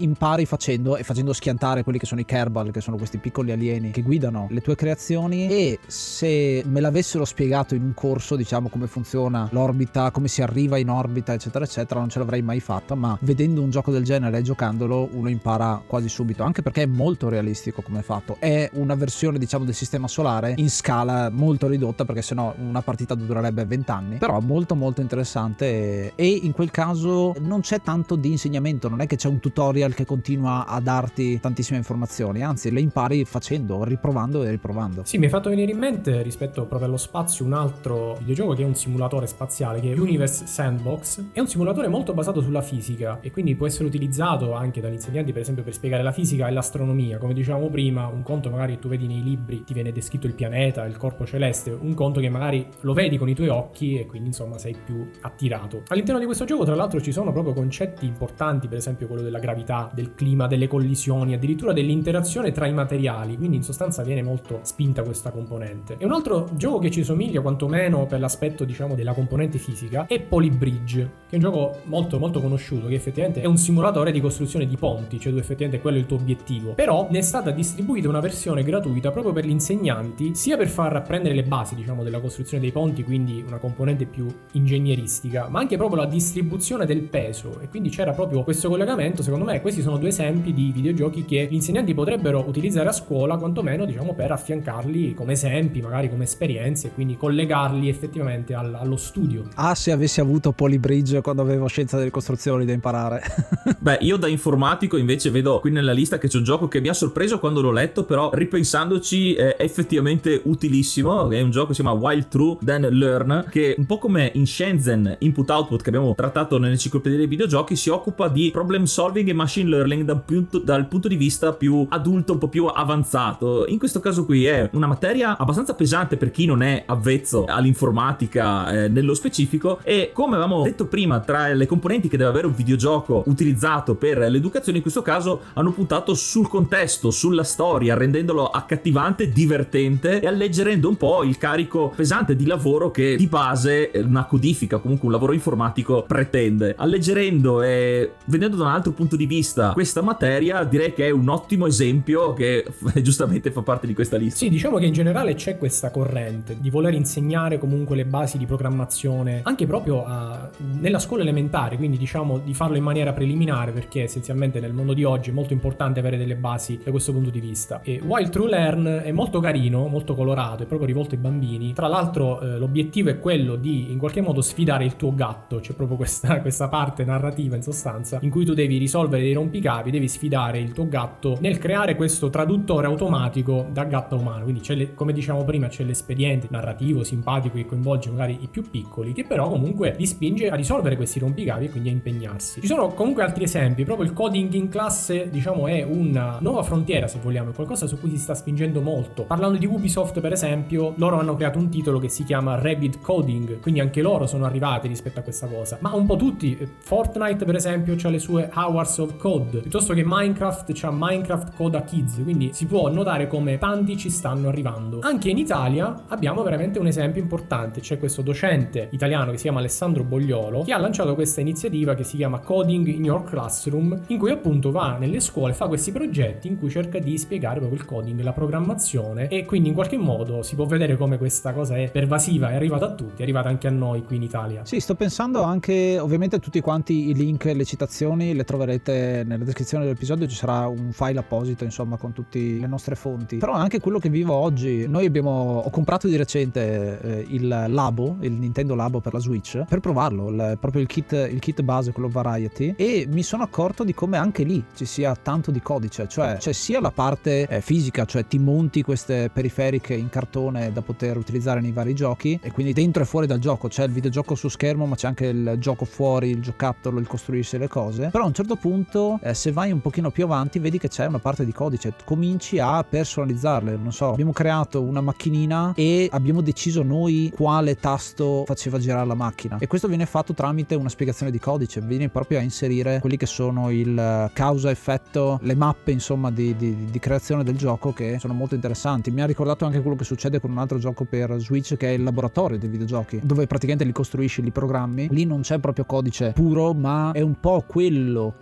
quindi impari facendo, e facendo schiantare quelli che sono i Kerbal, che sono questi piccoli alieni che guidano le tue creazioni. E se me l'avessero spiegato in un corso, diciamo, come funziona l'orbita, come si arriva in orbita, eccetera eccetera, non ce l'avrei mai fatta, ma vedendo un gioco del genere e giocandolo uno impara quasi subito, anche perché è molto realistico come è fatto. È una versione, diciamo, del sistema solare in scala molto ridotta, perché sennò una partita durerebbe 20 anni, però molto molto interessante. E in quel caso non c'è tanto di insegnamento, non è che c'è un tutorial che continua a darti tantissime informazioni, anzi le impari facendo, riprovando e riprovando. Sì, mi hai fatto venire in mente, rispetto proprio allo spazio, un altro videogioco che è un simulatore spaziale, che è Universe Sandbox. È un simulatore molto basato sulla fisica e quindi può essere utilizzato anche dagli insegnanti, per esempio, per spiegare la fisica e l'astronomia. Come dicevamo prima, un conto magari tu vedi nei libri, ti viene descritto il pianeta, il corpo celeste, un conto che magari lo vedi con i tuoi occhi e quindi insomma sei più attirato. All'interno di questo gioco tra l'altro ci sono proprio concetti importanti, per esempio quello della gravità, del clima, delle collisioni, addirittura dell'interazione tra i materiali, quindi in sostanza viene molto spinta questa componente. E un altro gioco che ci somiglia quantomeno per l'aspetto, diciamo, della componente fisica è Polybridge, che è un gioco molto molto conosciuto, che effettivamente è un simulatore di costruzione di ponti, cioè tu effettivamente quello è il tuo obiettivo. Però ne è stata distribuita una versione gratuita proprio per gli insegnanti, sia per far apprendere le basi, diciamo, della costruzione dei ponti, quindi una componente più ingegneristica, ma anche proprio la distribuzione del peso. E quindi c'era proprio questo collegamento. Secondo me questi sono due esempi di videogiochi che gli insegnanti potrebbero utilizzare a scuola, quantomeno, diciamo, per affiancarli come esempi, magari come esperienze, e quindi collegarli effettivamente allo studio. Ah, se avessi avuto Polybridge quando avevo scienza delle costruzioni da imparare. Beh, io da informatico invece vedo qui nella lista che c'è un gioco che mi ha sorpreso quando l'ho letto, però ripensandoci è effettivamente utilissimo. È un gioco che si chiama While True Then Learn, che un po' come in Shenzhen Input Output che abbiamo trattato nell'enciclopedia dei videogiochi, si occupa di problem solving e machine learning dal punto di vista più adulto, un po' più avanzato. In questo caso qui è una materia abbastanza pesante per chi non è avvezzo all'informatica nello specifico, e come avevamo detto prima, tra le componenti che deve avere un videogioco utilizzato per l'educazione, in questo caso hanno puntato sul contesto, sulla storia, rendendolo accattivante, divertente e alleggerendo un po' il carico pesante di lavoro che di base una codifica, comunque un lavoro informatico, pretende. Alleggerendo e vedendo da un altro punto di vista questa materia, direi che è un ottimo esempio che giustamente fa parte di questa lista. Sì, diciamo che in generale c'è questa corrente di voler insegnare comunque le basi di programmazione anche proprio nella scuola elementare, quindi diciamo di farlo in maniera preliminare, perché essenzialmente nel mondo di oggi è molto importante avere delle basi da questo punto di vista. E While True Learn è molto carino, molto colorato, è proprio rivolto ai bambini. Tra l'altro l'obiettivo è quello di in qualche modo sfidare il tuo gatto, c'è proprio questa parte narrativa in sostanza in cui tu devi risolvere dei rompicapi, devi sfidare il tuo gatto nel creare questo traduttore automatico da gatto a umano. Quindi come dicevamo prima, c'è l'espediente narrativo simpatico che coinvolge magari i più piccoli, che però comunque li spinge a risolvere questi rompicapi e quindi a impegnarsi. Ci sono comunque altri esempi, proprio il coding in classe, diciamo, è una nuova frontiera, se vogliamo, è qualcosa su cui si sta spingendo molto. Parlando di Ubisoft, per esempio, loro hanno creato un titolo che si chiama Rabbit Coding, quindi anche loro sono arrivati rispetto a questa cosa. Ma un po' tutti, Fortnite per esempio c'ha le sue Hours of Code, piuttosto che Minecraft c'ha Minecraft Coda Kids, quindi si può notare come tanti ci stanno arrivando. Anche in Italia abbiamo veramente un esempio importante, c'è questo docente italiano che si chiama Alessandro Bogliolo, che ha lanciato questa iniziativa che si chiama Coding in Your Classroom, in cui appunto va nelle scuole, fa questi progetti in cui cerca di spiegare proprio il coding, la programmazione, e quindi in qualche modo si può vedere come questa cosa è pervasiva, è arrivata a tutti, è arrivata anche a noi qui in Italia. Sì, sto pensando anche, ovviamente tutti quanti i link, le citazioni le troverete nella descrizione dell'episodio, ci sarà un file apposito insomma con tutte le nostre fonti, però anche quello che vivo oggi. Ho comprato di recente il Labo, il Nintendo Labo per la Switch, per provarlo, proprio il kit base, quello Variety, e mi sono accorto di come anche lì ci sia tanto di codice, cioè c'è sia la parte fisica, cioè ti monti queste periferiche in cartone da poter utilizzare nei vari giochi, e quindi dentro e fuori dal gioco c'è il videogioco su schermo, ma c'è anche il gioco fuori, il giocattolo, il costruirsi le cose. Però a un certo punto se vai un pochino più avanti vedi che c'è una parte di codice, cominci a personalizzarle. Non so, abbiamo creato una macchinina e abbiamo deciso noi quale tasto faceva girare la macchina, e questo viene fatto tramite una spiegazione di codice, viene proprio a inserire quelli che sono il causa-effetto, le mappe insomma di creazione del gioco, che sono molto interessanti. Mi ha ricordato anche quello che succede con un altro gioco per Switch che è il laboratorio dei videogiochi, dove praticamente li costruisci, li programmi. Lì non c'è proprio codice puro, ma è un po' quello che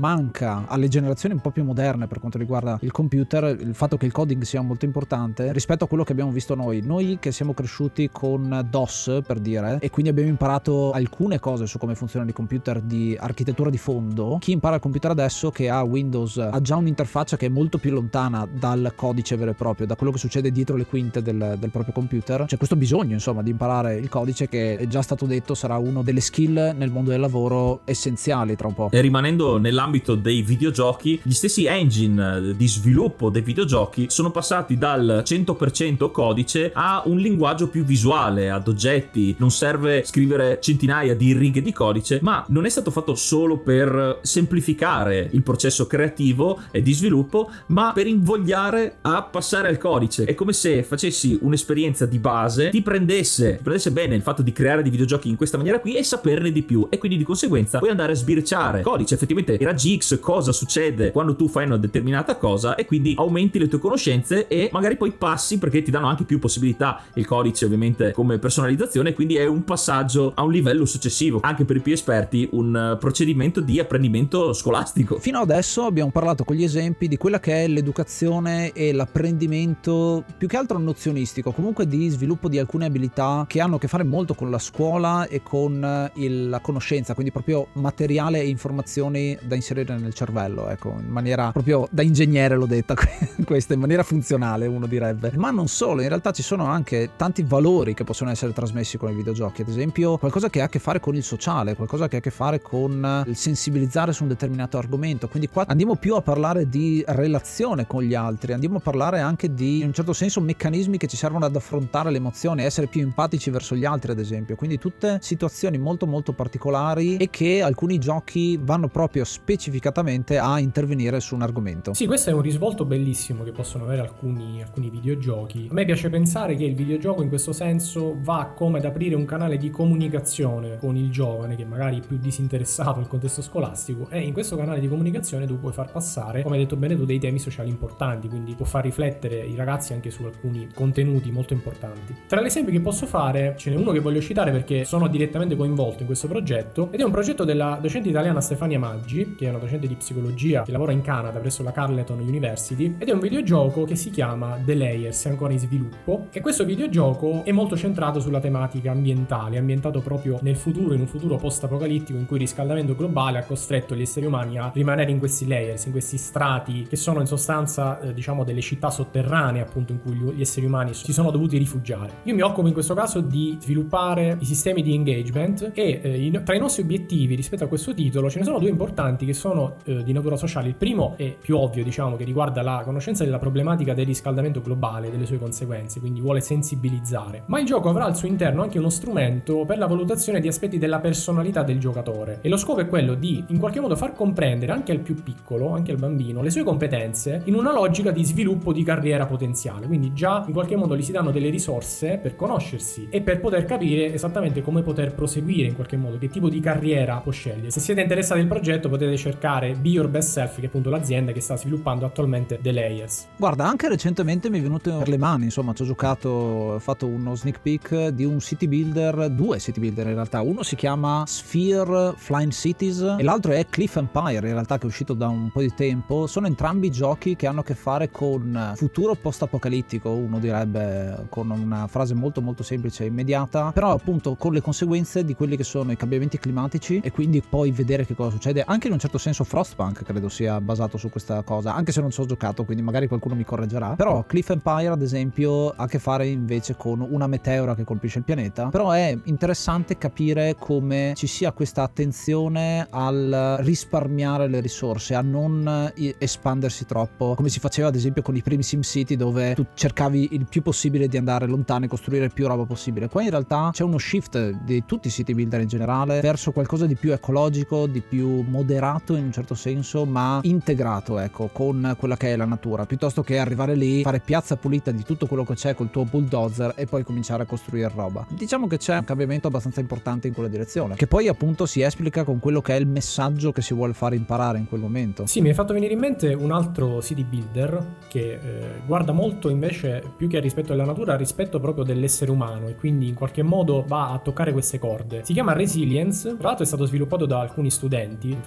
manca alle generazioni un po' più moderne per quanto riguarda il computer, il fatto che il coding sia molto importante rispetto a quello che abbiamo visto noi che siamo cresciuti con DOS, per dire, e quindi abbiamo imparato alcune cose su come funzionano i computer di architettura di fondo. Chi impara il computer adesso, che ha Windows, ha già un'interfaccia che è molto più lontana dal codice vero e proprio, da quello che succede dietro le quinte del proprio computer. C'è questo bisogno, insomma, di imparare il codice, che è già stato detto sarà uno delle skill nel mondo del lavoro essenziali tra un po'. E rimanendo nell'ambito dei videogiochi, gli stessi engine di sviluppo dei videogiochi sono passati dal 100% codice a un linguaggio più visuale, ad oggetti. Non serve scrivere centinaia di righe di codice, ma non è stato fatto solo per semplificare il processo creativo e di sviluppo, ma per invogliare a passare al codice. È come se facessi un'esperienza di base, ti prendesse bene il fatto di creare dei videogiochi in questa maniera qui e saperne di più, e quindi di conseguenza puoi andare a sbirciare codice, effettivamente i raggi X, cosa succede quando tu fai una determinata cosa, e quindi aumenti le tue conoscenze e magari poi passi, perché ti danno anche più possibilità il codice ovviamente come personalizzazione, quindi è un passaggio a un livello successivo, anche per i più esperti un procedimento di apprendimento scolastico. Fino adesso abbiamo parlato con gli esempi di quella che è l'educazione e l'apprendimento più che altro nozionistico, comunque di sviluppo di alcune abilità che hanno a che fare molto con la scuola e con la conoscenza, quindi proprio materiale e informazioni da inserire nel cervello, ecco, in maniera proprio da ingegnere l'ho detta questa, in maniera funzionale uno direbbe. Ma non solo, in realtà ci sono anche tanti valori che possono essere trasmessi con i videogiochi, ad esempio qualcosa che ha a che fare con il sociale, qualcosa che ha a che fare con il sensibilizzare su un determinato argomento, quindi qua andiamo più a parlare di relazione con gli altri, andiamo a parlare anche di, in un certo senso, meccanismi che ci servono ad affrontare le emozioni, essere più empatici verso gli altri, ad esempio, quindi tutte situazioni molto molto particolari e che alcuni giochi vanno proprio specificatamente a intervenire su un argomento. Sì, questo è un risvolto bellissimo che possono avere alcuni videogiochi. A me piace pensare che il videogioco in questo senso va come ad aprire un canale di comunicazione con il giovane che magari è più disinteressato al contesto scolastico, e in questo canale di comunicazione tu puoi far passare, come hai detto bene tu, dei temi sociali importanti, quindi può far riflettere i ragazzi anche su alcuni contenuti molto importanti. Tra gli esempi che posso fare ce n'è uno che voglio citare perché sono direttamente coinvolto in questo progetto, ed è un progetto della docente italiana Stefania Maggi, che è una docente di psicologia che lavora in Canada presso la Carleton University, ed è un videogioco che si chiama The Layers, è ancora in sviluppo, e questo videogioco è molto centrato sulla tematica ambientale, ambientato proprio nel futuro, in un futuro post-apocalittico in cui il riscaldamento globale ha costretto gli esseri umani a rimanere in questi layers, in questi strati che sono in sostanza diciamo delle città sotterranee, appunto, in cui gli esseri umani si sono dovuti rifugiare. Io mi occupo in questo caso di sviluppare i sistemi di engagement e tra i nostri obiettivi rispetto a questo titolo ce ne sono due importanti che sono di natura sociale. Il primo è più ovvio, diciamo, che riguarda la conoscenza della problematica del riscaldamento globale e delle sue conseguenze, quindi vuole sensibilizzare. Ma il gioco avrà al suo interno anche uno strumento per la valutazione di aspetti della personalità del giocatore, e lo scopo è quello di in qualche modo far comprendere anche al più piccolo, anche al bambino, le sue competenze in una logica di sviluppo di carriera potenziale. Quindi già in qualche modo gli si danno delle risorse per conoscersi e per poter capire esattamente come poter proseguire in qualche modo, che tipo di carriera può scegliere. Se siete interessati al progetto potete cercare Be Your Best Self, che è appunto l'azienda che sta sviluppando attualmente The Layers. Guarda, anche recentemente mi è venuto per le mani, insomma, ci ho giocato, ho fatto uno sneak peek di un city builder, due city builder in realtà, uno si chiama Sphere Flying Cities e l'altro è Cliff Empire, in realtà, che è uscito da un po' di tempo. Sono entrambi giochi che hanno a che fare con futuro post-apocalittico, uno direbbe con una frase molto molto semplice e immediata, però appunto con le conseguenze di quelli che sono i cambiamenti climatici, e quindi poi vedere che cosa succede. Anche in un certo senso Frostpunk credo sia basato su questa cosa, anche se non ci ho giocato, quindi magari qualcuno mi correggerà. Però Cliff Empire, ad esempio, ha a che fare invece con una meteora che colpisce il pianeta. Però è interessante capire come ci sia questa attenzione al risparmiare le risorse, a non espandersi troppo, come si faceva ad esempio con i primi SimCity, dove tu cercavi il più possibile di andare lontano e costruire più roba possibile. Qua in realtà c'è uno shift di tutti i city builder in generale verso qualcosa di più ecologico, di più moderato in un certo senso, ma integrato, ecco, con quella che è la natura, piuttosto che arrivare lì, fare piazza pulita di tutto quello che c'è col tuo bulldozer e poi cominciare a costruire roba. Diciamo che c'è un cambiamento abbastanza importante in quella direzione, che poi appunto si esplica con quello che è il messaggio che si vuole fare imparare in quel momento. Sì, mi è fatto venire in mente un altro city builder che guarda molto invece, più che rispetto alla natura, al rispetto proprio dell'essere umano, e quindi in qualche modo va a toccare queste corde. Si chiama Resilience, tra l'altro è stato sviluppato da alcuni studenti, infatti questo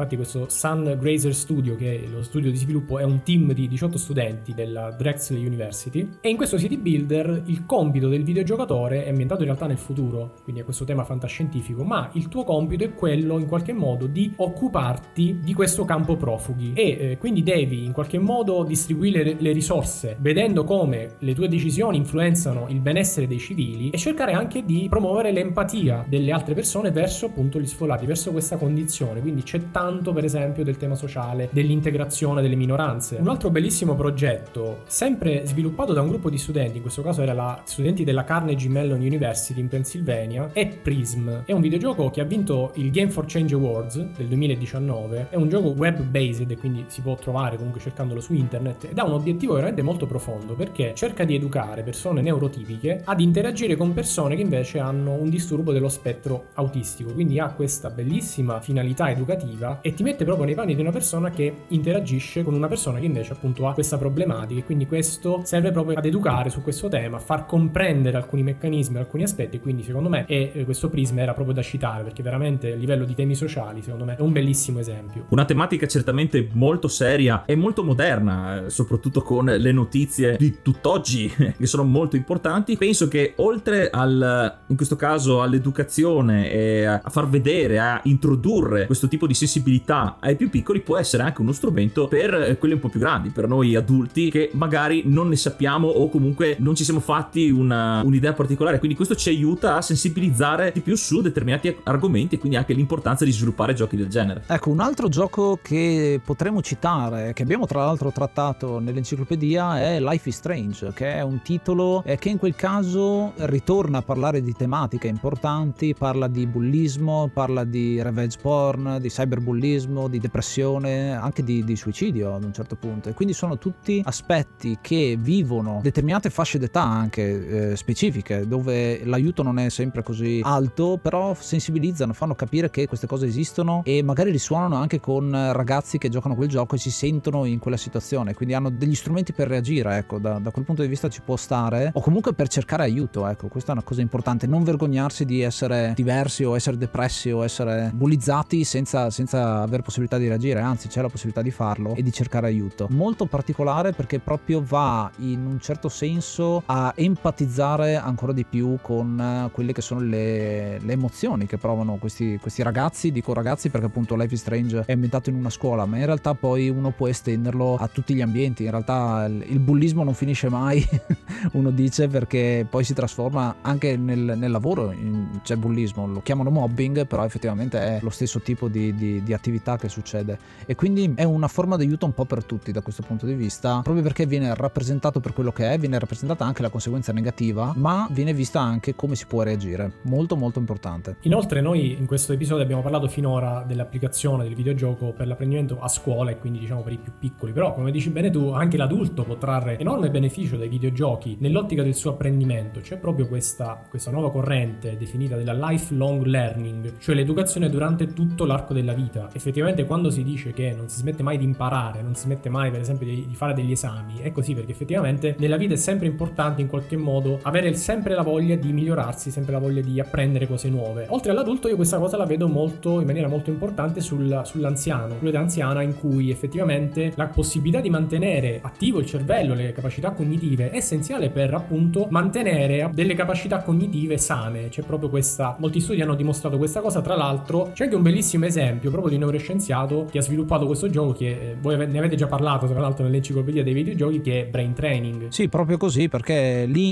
Sun Grazer Studio, che è lo studio di sviluppo, è un team di 18 studenti della Drexel University, e in questo city builder il compito del videogiocatore è ambientato in realtà nel futuro, quindi è questo tema fantascientifico, ma il tuo compito è quello in qualche modo di occuparti di questo campo profughi e quindi devi in qualche modo distribuire le risorse vedendo come le tue decisioni influenzano il benessere dei civili e cercare anche di promuovere l'empatia delle altre persone verso appunto gli sfollati, verso questa condizione. Quindi c'è tanto per esempio del tema sociale, dell'integrazione delle minoranze. Un altro bellissimo progetto sempre sviluppato da un gruppo di studenti, in questo caso era studenti della Carnegie Mellon University in Pennsylvania, è Prism. È un videogioco che ha vinto il Game for Change Awards del 2019, è un gioco web based e quindi si può trovare comunque cercandolo su internet ed ha un obiettivo veramente molto profondo, perché cerca di educare persone neurotipiche ad interagire con persone che invece hanno un disturbo dello spettro autistico, quindi ha questa bellissima finalità educativa e ti mette proprio nei panni di una persona che interagisce con una persona che invece appunto ha questa problematica, e quindi questo serve proprio ad educare su questo tema, a far comprendere alcuni meccanismi, alcuni aspetti, e quindi secondo me questo Prisma era proprio da citare, perché veramente a livello di temi sociali secondo me è un bellissimo esempio. Una tematica certamente molto seria e molto moderna, soprattutto con le notizie di tutt'oggi che sono molto importanti. Penso che oltre in questo caso all'educazione e a far vedere, a introdurre questo tipo di sensibilità ai più piccoli, può essere anche uno strumento per quelli un po' più grandi, per noi adulti che magari non ne sappiamo o comunque non ci siamo fatti un'idea particolare, quindi questo ci aiuta a sensibilizzare di più su determinati argomenti e quindi anche l'importanza di sviluppare giochi del genere. Ecco, un altro gioco che potremmo citare, che abbiamo tra l'altro trattato nell'enciclopedia, è Life is Strange, che è un titolo che in quel caso ritorna a parlare di tematiche importanti, parla di bullismo, parla di revenge porn, di cyberbullismo, di depressione, anche di suicidio ad un certo punto, e quindi sono tutti aspetti che vivono determinate fasce d'età anche specifiche, dove l'aiuto non è sempre così alto, però sensibilizzano, fanno capire che queste cose esistono e magari risuonano anche con ragazzi che giocano quel gioco e si sentono in quella situazione, quindi hanno degli strumenti per reagire, ecco, da quel punto di vista ci può stare, o comunque per cercare aiuto, ecco, questa è una cosa importante, non vergognarsi di essere diversi o essere depressi o essere bullizzati senza aver possibilità di reagire, anzi c'è la possibilità di farlo e di cercare aiuto. Molto particolare perché proprio va in un certo senso a empatizzare ancora di più con quelle che sono le emozioni che provano questi ragazzi. Dico ragazzi perché appunto Life is Strange è ambientato in una scuola, ma in realtà poi uno può estenderlo a tutti gli ambienti. In realtà il bullismo non finisce mai uno dice, perché poi si trasforma anche nel lavoro, c'è bullismo, lo chiamano mobbing, però effettivamente è lo stesso tipo di attività che succede, e quindi è una forma di aiuto un po' per tutti da questo punto di vista, proprio perché viene rappresentato per quello che è, viene rappresentata anche la conseguenza negativa, ma viene vista anche come si può reagire. Molto molto importante. Inoltre noi in questo episodio abbiamo parlato finora dell'applicazione del videogioco per l'apprendimento a scuola, e quindi diciamo per i più piccoli, però come dici bene tu, anche l'adulto può trarre enorme beneficio dai videogiochi nell'ottica del suo apprendimento. C'è proprio questa nuova corrente definita della lifelong learning, cioè l'educazione durante tutto l'arco della vita. Effettivamente quando si dice che non si smette mai di imparare, non si smette mai per esempio di fare degli esami, è così perché effettivamente nella vita è sempre importante in qualche modo avere sempre la voglia di migliorarsi, sempre la voglia di apprendere cose nuove. Oltre all'adulto io questa cosa la vedo in maniera molto importante sull'anziano, sull'età anziana, in cui effettivamente la possibilità di mantenere attivo il cervello, le capacità cognitive, è essenziale per appunto mantenere delle capacità cognitive sane. C'è proprio molti studi hanno dimostrato questa cosa. Tra l'altro c'è anche un bellissimo esempio proprio di un neuroscienziato che ha sviluppato questo gioco, che voi ne avete già parlato tra l'altro nell'enciclopedia dei videogiochi, che è Brain Training. Sì, proprio così, perché lì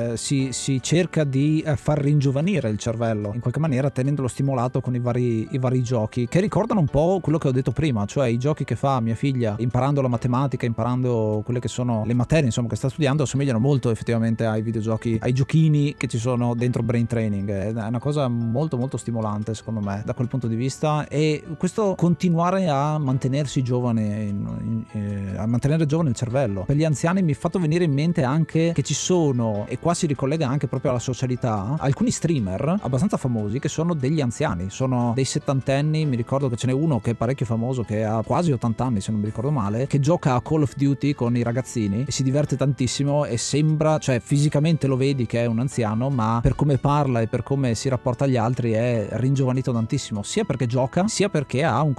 si cerca di far ringiovanire il cervello in qualche maniera, tenendolo stimolato con i vari giochi, che ricordano un po' quello che ho detto prima, cioè i giochi che fa mia figlia imparando la matematica, imparando quelle che sono le materie insomma che sta studiando, assomigliano molto effettivamente ai videogiochi, ai giochini che ci sono dentro Brain Training. È una cosa molto molto stimolante secondo me da quel punto di vista, e questo continuare a mantenersi giovane, a mantenere giovane il cervello. Per gli anziani mi è fatto venire in mente anche che ci sono, e qua si ricollega anche proprio alla socialità, alcuni streamer abbastanza famosi che sono degli anziani, sono dei settantenni. Mi ricordo che ce n'è uno che è parecchio famoso, che ha quasi 80 anni se non mi ricordo male, che gioca a Call of Duty con i ragazzini e si diverte tantissimo, e sembra, cioè fisicamente lo vedi che è un anziano, ma per come parla e per come si rapporta agli altri è ringiovanito tantissimo, sia perché gioca sia perché ha un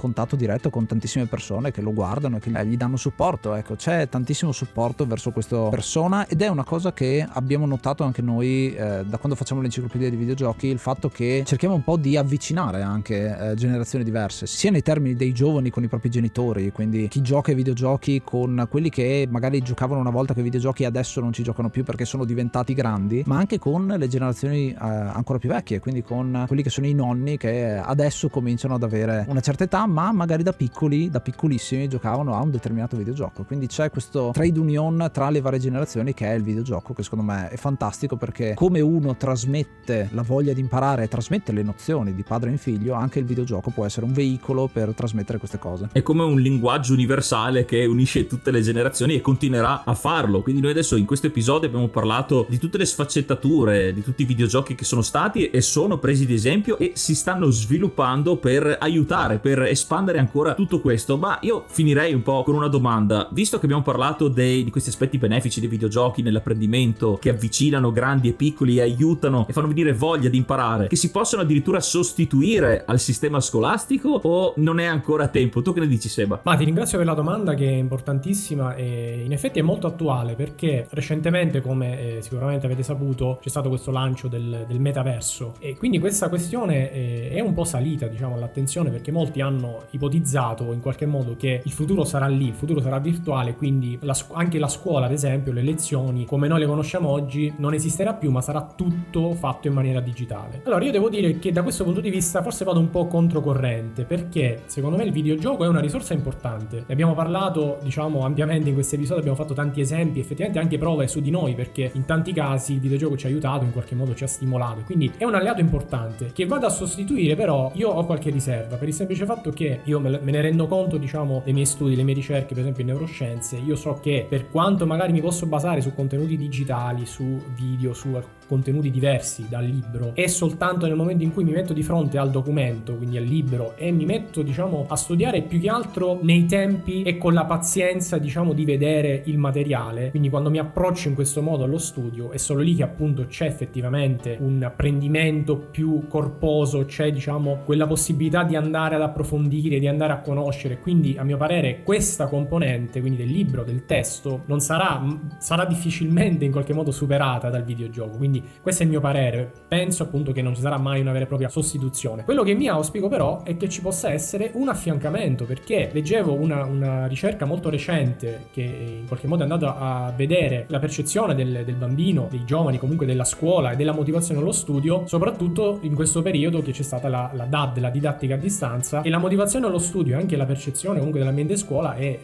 contatto diretto con tantissime persone che lo guardano e che gli danno supporto. Ecco, c'è tantissimo supporto verso questa persona, ed è una cosa che abbiamo notato anche noi da quando facciamo l'enciclopedia di videogiochi, il fatto che cerchiamo un po' di avvicinare anche generazioni diverse, sia nei termini dei giovani con i propri genitori, quindi chi gioca ai videogiochi con quelli che magari giocavano una volta con i videogiochi e adesso non ci giocano più perché sono diventati grandi, ma anche con le generazioni ancora più vecchie, quindi con quelli che sono i nonni che adesso cominciano ad avere una certa età, ma magari da piccoli, da piccolissimi giocavano a un determinato videogioco. Quindi c'è questo trade union tra le varie generazioni che è il videogioco, che secondo me è fantastico, perché come uno trasmette la voglia di imparare e trasmette le nozioni di padre in figlio, anche il videogioco può essere un veicolo per trasmettere queste cose. È come un linguaggio universale che unisce tutte le generazioni e continuerà a farlo. Quindi noi adesso in questo episodio abbiamo parlato di tutte le sfaccettature di tutti i videogiochi che sono stati e sono presi di esempio e si stanno sviluppando per aiutare, per espandere ancora tutto questo. Ma io finirei un po' con una domanda: visto che abbiamo parlato di questi aspetti benefici dei videogiochi nell'apprendimento, che avvicinano grandi e piccoli e aiutano e fanno venire voglia di imparare, che si possono addirittura sostituire al sistema scolastico, o non è ancora tempo? Tu che ne dici, Seba? Ma ti ringrazio per la domanda, che è importantissima e in effetti è molto attuale, perché recentemente, come sicuramente avete saputo, c'è stato questo lancio del metaverso, e quindi questa questione è un po' salita, diciamo, all'attenzione, perché molti hanno ipotizzato in qualche modo che il futuro sarà lì, il futuro sarà virtuale, quindi anche la scuola, ad esempio, le lezioni come noi le conosciamo oggi non esisterà più, ma sarà tutto fatto in maniera digitale. Allora io devo dire che da questo punto di vista forse vado un po' controcorrente, perché secondo me il videogioco è una risorsa importante. Ne abbiamo parlato, diciamo, ampiamente in questo episodio, abbiamo fatto tanti esempi, effettivamente anche prove su di noi, perché in tanti casi il videogioco ci ha aiutato, in qualche modo ci ha stimolato, quindi è un alleato importante che vado a sostituire. Però io ho qualche riserva, per il semplice fatto che io me ne rendo conto, diciamo, dei miei studi, le mie ricerche, per esempio in neuroscienze. Io so che per quanto magari mi posso basare su contenuti digitali, su video, su contenuti diversi dal libro, è soltanto nel momento in cui mi metto di fronte al documento, quindi al libro, e mi metto, diciamo, a studiare più che altro nei tempi e con la pazienza, diciamo, di vedere il materiale. Quindi quando mi approccio in questo modo allo studio, è solo lì che appunto c'è effettivamente un apprendimento più corposo, c'è, diciamo, quella possibilità di andare ad approfondire, di andare a conoscere. Quindi a mio parere questa componente, quindi del libro, del testo, non sarà difficilmente in qualche modo superata dal videogioco. Quindi questo è il mio parere. Penso appunto che non ci sarà mai una vera e propria sostituzione. Quello che mi auspico però è che ci possa essere un affiancamento, perché leggevo una ricerca molto recente che in qualche modo è andata a vedere la percezione del bambino, dei giovani, comunque della scuola e della motivazione allo studio, soprattutto in questo periodo che c'è stata la DAD, la didattica a distanza, e la motivazione allo studio e anche la percezione comunque dell'ambiente scuola è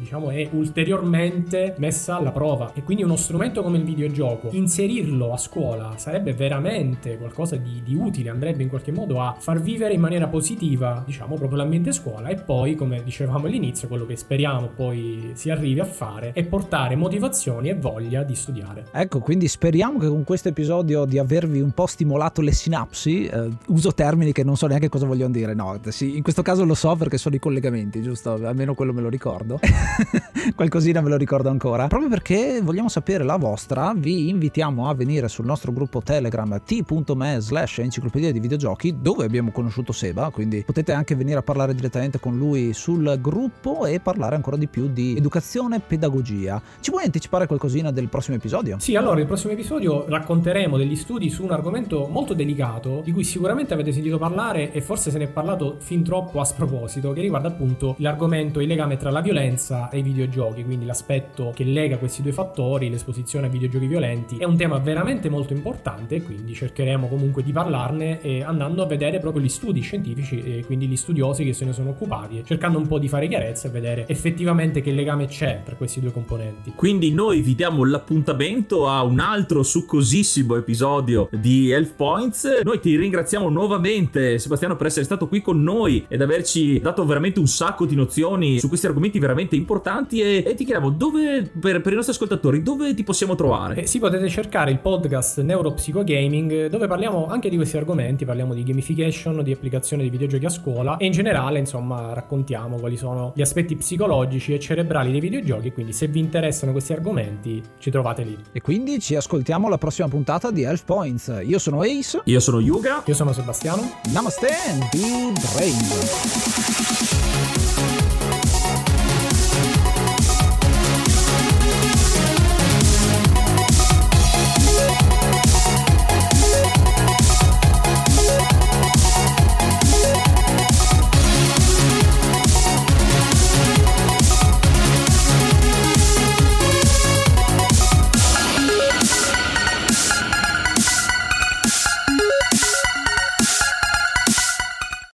ulteriormente messa alla prova. E quindi uno strumento come il videogioco, inserirlo a scuola sarebbe veramente qualcosa di utile, andrebbe in qualche modo a far vivere in maniera positiva, diciamo, proprio l'ambiente scuola. E poi, come dicevamo all'inizio, quello che speriamo poi si arrivi a fare è portare motivazioni e voglia di studiare. Ecco, quindi speriamo che con questo episodio di avervi un po' stimolato le sinapsi. Uso termini che non so neanche cosa vogliono dire. No, sì, in questo caso lo so perché sono i collegamenti, giusto? Almeno quello me lo ricordo. Qualcosina me lo ricordo ancora. Proprio perché vogliamo sapere la vostra, vi invitiamo a venire sul nostro gruppo Telegram t.me/enciclopedia di videogiochi, dove abbiamo conosciuto Seba, quindi potete anche venire a parlare direttamente con lui sul gruppo e parlare ancora di più di educazione e pedagogia. Ci vuoi anticipare qualcosina del prossimo episodio? Sì, allora il prossimo episodio racconteremo degli studi su un argomento molto delicato, di cui sicuramente avete sentito parlare e forse se ne è parlato fin troppo a sproposito, che riguarda appunto l'argomento, il legame tra la violenza e i videogiochi, quindi l'aspetto che lega questi due fattori, l'esposizione a videogiochi violenti. È un tema veramente molto importante, quindi cercheremo comunque di parlarne andando a vedere proprio gli studi scientifici e quindi gli studiosi che se ne sono occupati, cercando un po' di fare chiarezza e vedere effettivamente che legame c'è tra questi due componenti. Quindi noi vi diamo l'appuntamento a un altro succosissimo episodio di Health Points. Noi ti ringraziamo nuovamente, Sebastiano, per essere stato qui con noi ed averci dato veramente un sacco di nozioni su questi argomenti veramente importanti, e ti chiediamo dove, per i nostri ascoltatori, dove ti possiamo trovare? Sì, potete cercare il podcast Neuropsicogaming, dove parliamo anche di questi argomenti, parliamo di gamification, di applicazione di videogiochi a scuola e in generale, insomma, raccontiamo quali sono gli aspetti psicologici e cerebrali dei videogiochi. Quindi se vi interessano questi argomenti ci trovate lì. E quindi ci ascoltiamo alla prossima puntata di Health Points. Io sono Ace. Io sono Yuga. Io sono Sebastiano. Namaste and be brave.